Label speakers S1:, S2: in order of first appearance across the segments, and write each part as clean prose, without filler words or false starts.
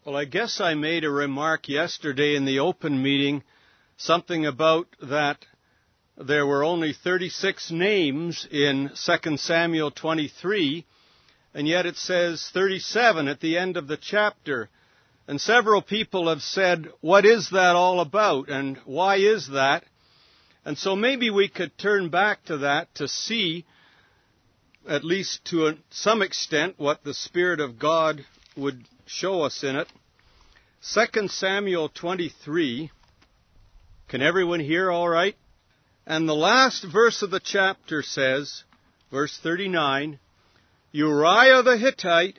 S1: Well, I guess I made a remark yesterday in the open meeting, something about that there were only 36 names in 2 Samuel 23, and yet it says 37 at the end of the chapter. And several people have said, what is that all about, and why is that? And so maybe we could turn back to that to see, at least to some extent, what the Spirit of God would show us in it. 2 Samuel 23. Can everyone hear all right? And the last verse of the chapter says, verse 39, Uriah the Hittite,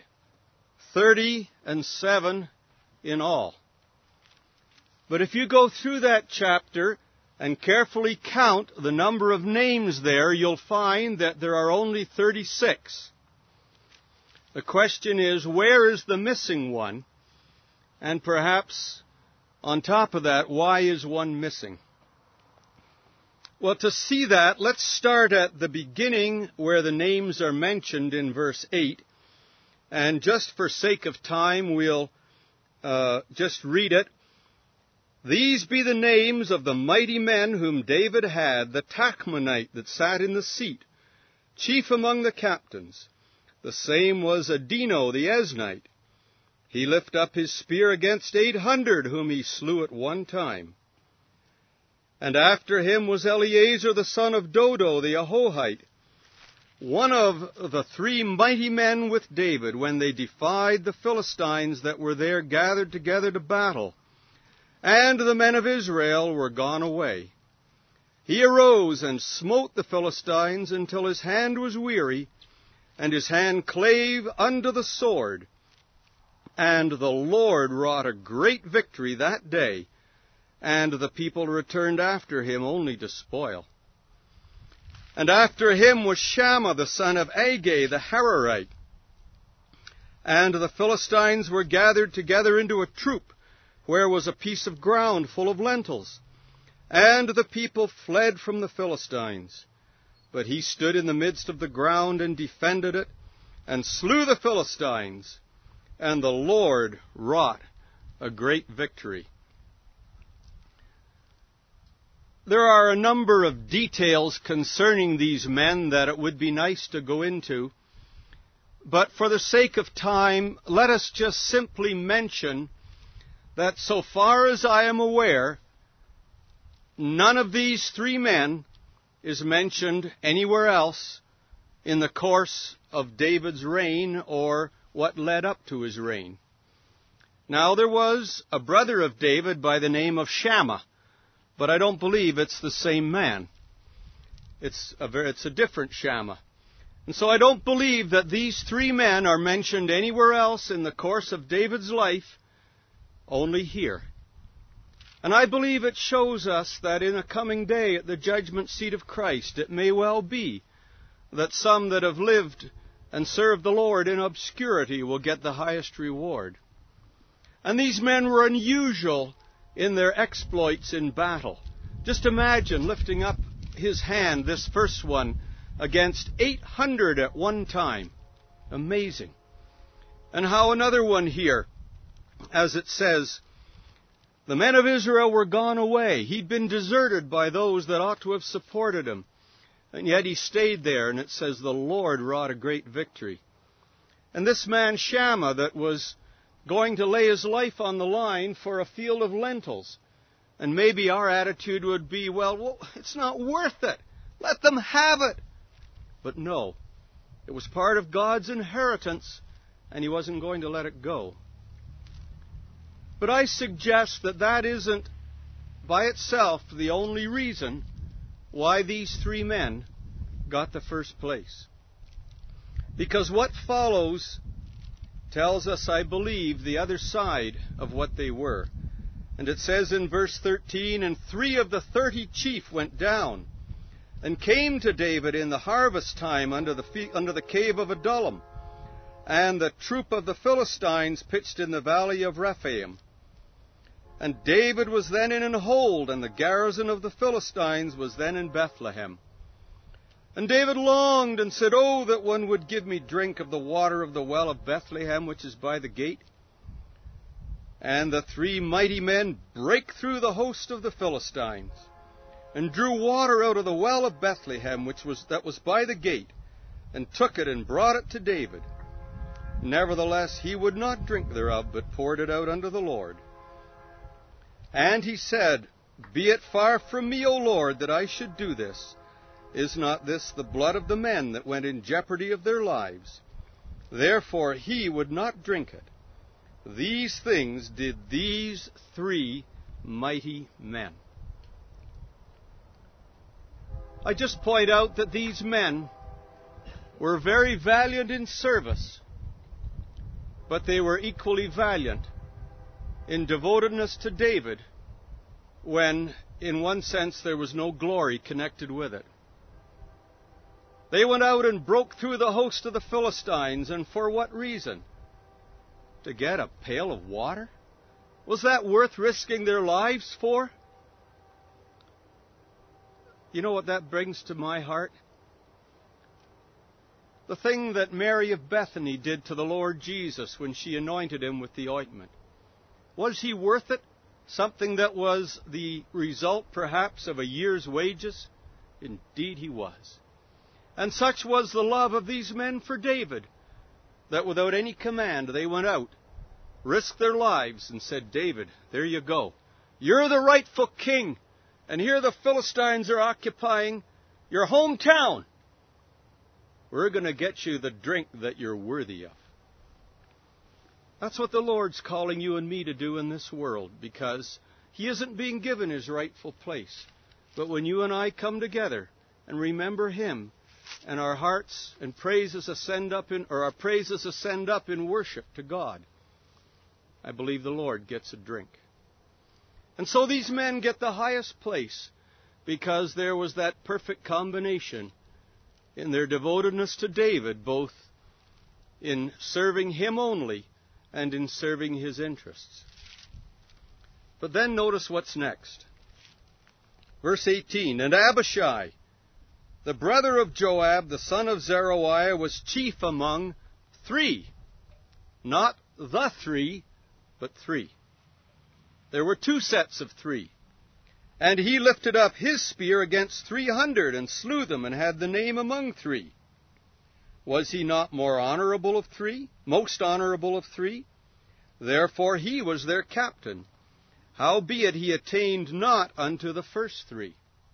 S1: 37 in all. But if you go through that chapter and carefully count the number of names there, you'll find that there are only 36. The question is, where is the missing one? And perhaps, on top of that, why is one missing? Well, to see that, let's start at the beginning where the names are mentioned in verse 8. And just for sake of time, we'll just read it. These be the names of the mighty men whom David had, the Tachmonite that sat in the seat, chief among the captains. The same was Adino the Eznite. He lifted up his spear against 800, whom he slew at one time. And after him was Eleazar the son of Dodo the Ahohite, one of the 3 mighty men with David, when they defied the Philistines that were there gathered together to battle. And the men of Israel were gone away. He arose and smote the Philistines until his hand was weary, and his hand clave unto the sword. And the Lord wrought a great victory that day, and the people returned after him only to spoil. And after him was Shammah the son of Agag the Hararite. And the Philistines were gathered together into a troop, where was a piece of ground full of lentils. And the people fled from the Philistines. But he stood in the midst of the ground and defended it, and slew the Philistines. And the Lord wrought a great victory. There are a number of details concerning these men that it would be nice to go into. But for the sake of time, let us just simply mention that so far as I am aware, none of these 3 men is mentioned anywhere else in the course of David's reign or what led up to his reign. Now, there was a brother of David by the name of Shammah, but I don't believe it's the same man. It's a different Shammah. And so I don't believe that these 3 men are mentioned anywhere else in the course of David's life, only here. And I believe it shows us that in a coming day at the judgment seat of Christ, it may well be that some that have lived and served the Lord in obscurity will get the highest reward. And these men were unusual in their exploits in battle. Just imagine lifting up his hand, this first one, against 800 at one time. Amazing. And how another one here, as it says, the men of Israel were gone away. He'd been deserted by those that ought to have supported him. And yet he stayed there, and it says the Lord wrought a great victory. And this man Shammah that was going to lay his life on the line for a field of lentils. And maybe our attitude would be, well, it's not worth it. Let them have it. But no, it was part of God's inheritance, and he wasn't going to let it go. But I suggest that that isn't by itself the only reason why these 3 men got the first place. Because what follows tells us, I believe, the other side of what they were. And it says in verse 13, And 3 of the 30 chief went down, and came to David in the harvest time under the cave of Adullam. And the troop of the Philistines pitched in the valley of Rephaim. And David was then in an hold, and the garrison of the Philistines was then in Bethlehem. And David longed and said, Oh, that one would give me drink of the water of the well of Bethlehem, which is by the gate. And the 3 mighty men brake through the host of the Philistines, and drew water out of the well of Bethlehem, that was by the gate, and took it and brought it to David. Nevertheless he would not drink thereof, but poured it out unto the Lord. And he said, Be it far from me, O Lord, that I should do this. Is not this the blood of the men that went in jeopardy of their lives? Therefore he would not drink it. These things did these 3 mighty men. I just point out that these men were very valiant in service, but they were equally valiant in devotedness to David when, in one sense, there was no glory connected with it. They went out and broke through the host of the Philistines, and for what reason? To get a pail of water? Was that worth risking their lives for? You know what that brings to my heart? The thing that Mary of Bethany did to the Lord Jesus when she anointed him with the ointment. Was he worth it? Something that was the result, perhaps, of a year's wages? Indeed he was. And such was the love of these men for David, that without any command they went out, risked their lives, and said, David, there you go. You're the rightful king, and here the Philistines are occupying your hometown. We're going to get you the drink that you're worthy of. That's what the Lord's calling you and me to do in this world, because he isn't being given his rightful place. But when you and I come together and remember him, and our hearts and praises ascend up our praises ascend up in worship to God, I believe the Lord gets a drink. And so these men get the highest place because there was that perfect combination in their devotedness to David, both in serving him only and in serving his interests. But then notice what's next. Verse 18, And Abishai, the brother of Joab, the son of Zeruiah, was chief among 3. Not the 3, but 3. There were 2 sets of 3. And he lifted up his spear against 300, and slew them, and had the name among 3. Was he not more honorable of 3? Most honorable of 3? Therefore he was their captain. Howbeit he attained not unto the first 3.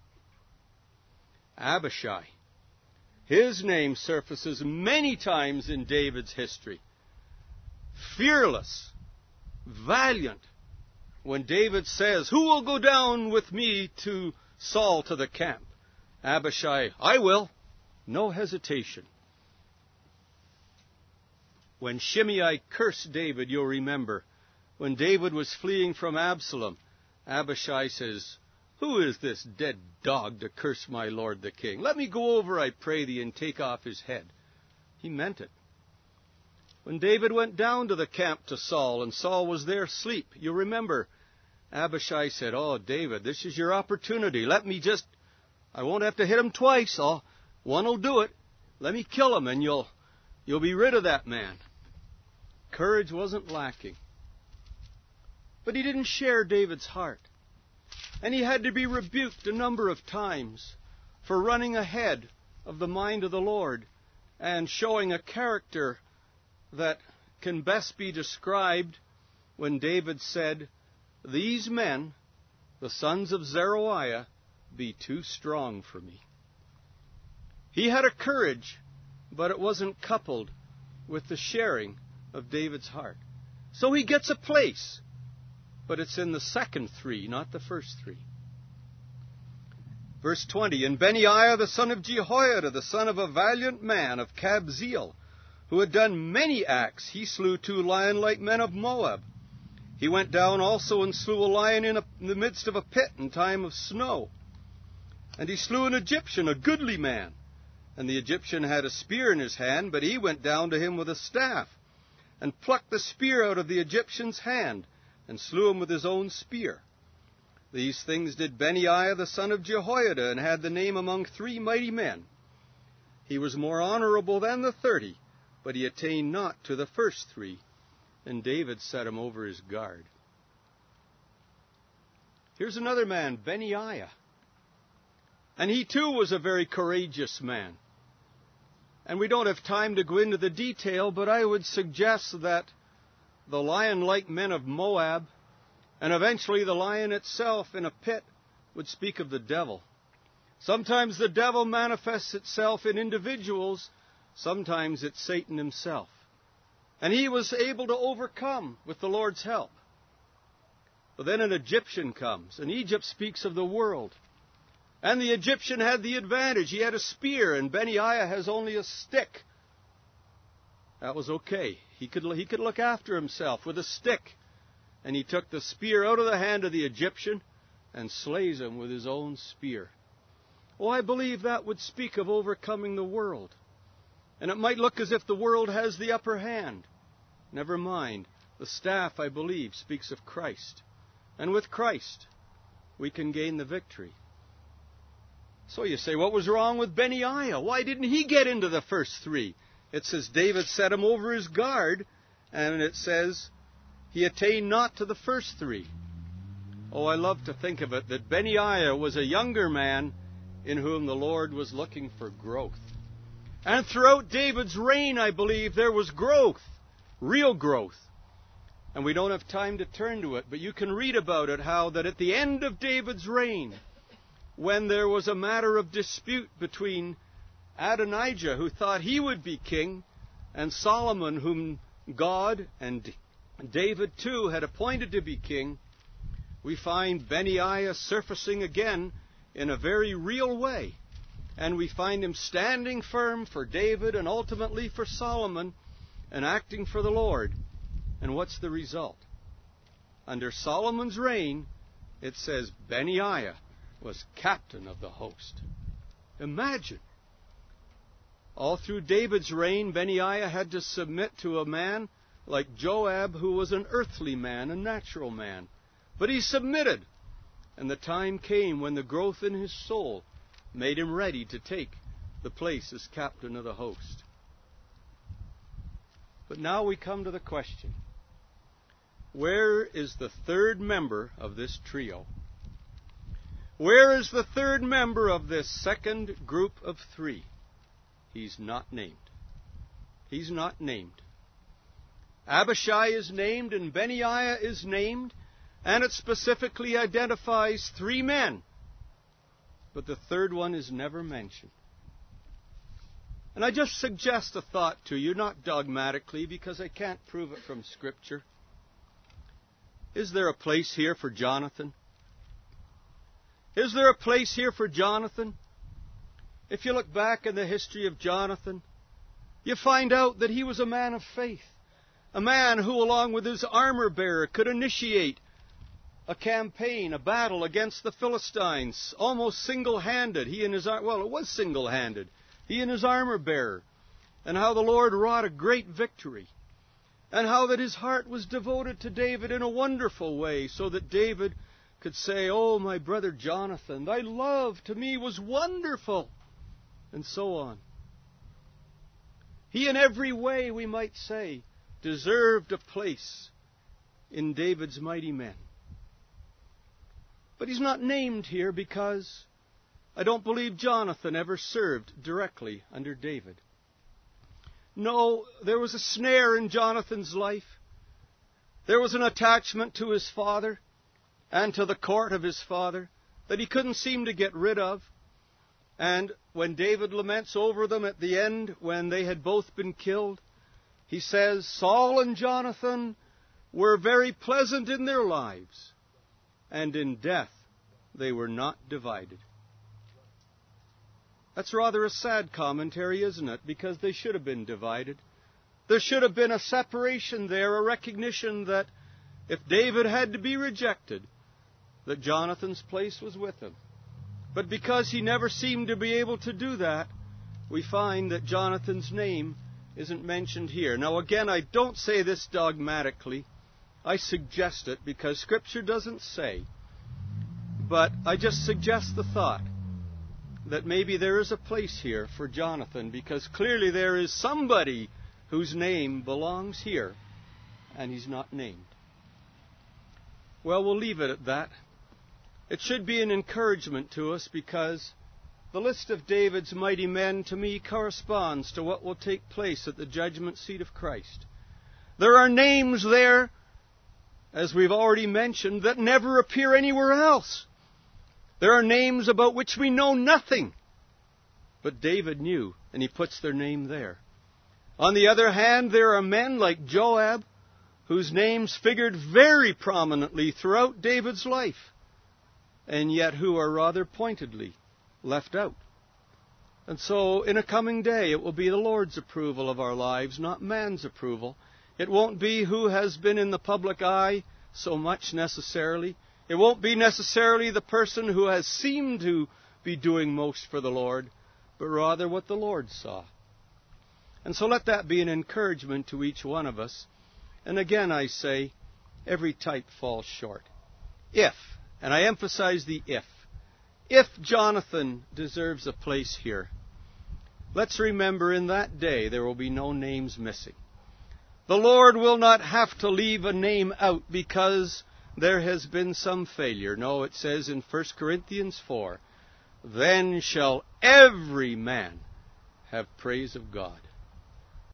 S1: Abishai. His name surfaces many times in David's history. Fearless, valiant. When David says, Who will go down with me to Saul to the camp? Abishai, I will. No hesitation. When Shimei cursed David, you'll remember, when David was fleeing from Absalom, Abishai says, Who is this dead dog to curse my lord the king? Let me go over, I pray thee, and take off his head. He meant it. When David went down to the camp to Saul, and Saul was there asleep, you remember, Abishai said, Oh, David, this is your opportunity. I won't have to hit him twice. One will do it. Let me kill him, and you'll be rid of that man. Courage wasn't lacking. But he didn't share David's heart. And he had to be rebuked a number of times for running ahead of the mind of the Lord and showing a character that can best be described when David said, These men, the sons of Zeruiah, be too strong for me. He had a courage, but it wasn't coupled with the sharing of David's heart. So he gets a place, but it's in the second 3, not the first 3. Verse 20, And Benaiah the son of Jehoiada, the son of a valiant man of Kabzeel, who had done many acts, he slew 2 lion-like men of Moab. He went down also and slew a lion in the midst of a pit in time of snow. And he slew an Egyptian, a goodly man. And the Egyptian had a spear in his hand, but he went down to him with a staff, and plucked the spear out of the Egyptian's hand, and slew him with his own spear. These things did Benaiah the son of Jehoiada, and had the name among 3 mighty men. He was more honorable than the 30, but he attained not to the first 3. and David set him over his guard. Here's another man, Benaiah. And he too was a very courageous man. And we don't have time to go into the detail, but I would suggest that the lion-like men of Moab, and eventually the lion itself in a pit, would speak of the devil. Sometimes the devil manifests itself in individuals, sometimes it's Satan himself. And he was able to overcome with the Lord's help. But then an Egyptian comes, and Egypt speaks of the world. And the Egyptian had the advantage. He had a spear, and Benaiah has only a stick. That was okay. He could look after himself with a stick. And he took the spear out of the hand of the Egyptian and slays him with his own spear. Oh, I believe that would speak of overcoming the world. And it might look as if the world has the upper hand. Never mind. The staff, I believe, speaks of Christ. And with Christ, we can gain the victory. So you say, what was wrong with Benaiah? Why didn't he get into the first three? It says David set him over his guard, and it says he attained not to the first three. Oh, I love to think of it that Benaiah was a younger man in whom the Lord was looking for growth. And throughout David's reign, I believe, there was growth, real growth. And we don't have time to turn to it, but you can read about it, how that at the end of David's reign, when there was a matter of dispute between Adonijah, who thought he would be king, and Solomon, whom God and David too had appointed to be king, we find Benaiah surfacing again in a very real way. And we find him standing firm for David and ultimately for Solomon and acting for the Lord. And what's the result? Under Solomon's reign, it says Benaiah was captain of the host. Imagine. All through David's reign, Benaiah had to submit to a man like Joab, who was an earthly man, a natural man. But he submitted. And the time came when the growth in his soul made him ready to take the place as captain of the host. But now we come to the question, where is the third member of this trio? Where is the third member of this second group of three? He's not named. He's not named. Abishai is named and Benaiah is named, and it specifically identifies three men. But the third one is never mentioned. And I just suggest a thought to you, not dogmatically, because I can't prove it from Scripture. Is there a place here for Jonathan? Is there a place here for Jonathan? If you look back in the history of Jonathan, you find out that he was a man of faith. A man who, along with his armor-bearer, could initiate a campaign, a battle against the Philistines, almost single-handed. It was single-handed. He and his armor-bearer. And how the Lord wrought a great victory. And how that his heart was devoted to David in a wonderful way, so that David could say, "Oh, my brother Jonathan, thy love to me was wonderful," and so on. He in every way, we might say, deserved a place in David's mighty men. But he's not named here because I don't believe Jonathan ever served directly under David. No, there was a snare in Jonathan's life. There was an attachment to his father and to the court of his father that he couldn't seem to get rid of. And when David laments over them at the end, when they had both been killed, he says, Saul and Jonathan were very pleasant in their lives, and in death they were not divided. That's rather a sad commentary, isn't it? Because they should have been divided. There should have been a separation there, a recognition that if David had to be rejected, that Jonathan's place was with him. But because he never seemed to be able to do that, we find that Jonathan's name isn't mentioned here. Now again, I don't say this dogmatically. I suggest it because Scripture doesn't say. But I just suggest the thought that maybe there is a place here for Jonathan, because clearly there is somebody whose name belongs here and he's not named. Well, we'll leave it at that. It should be an encouragement to us because the list of David's mighty men to me corresponds to what will take place at the judgment seat of Christ. There are names there, as we've already mentioned, that never appear anywhere else. There are names about which we know nothing. But David knew, and he puts their name there. On the other hand, there are men like Joab, whose names figured very prominently throughout David's life, and yet who are rather pointedly left out. And so, in a coming day, it will be the Lord's approval of our lives, not man's approval. It won't be who has been in the public eye so much necessarily. It won't be necessarily the person who has seemed to be doing most for the Lord, but rather what the Lord saw. And so let that be an encouragement to each one of us. And again I say, every type falls short. If, and I emphasize the if Jonathan deserves a place here, let's remember in that day there will be no names missing. The Lord will not have to leave a name out because there has been some failure. No, it says in 1 Corinthians 4, then shall every man have praise of God.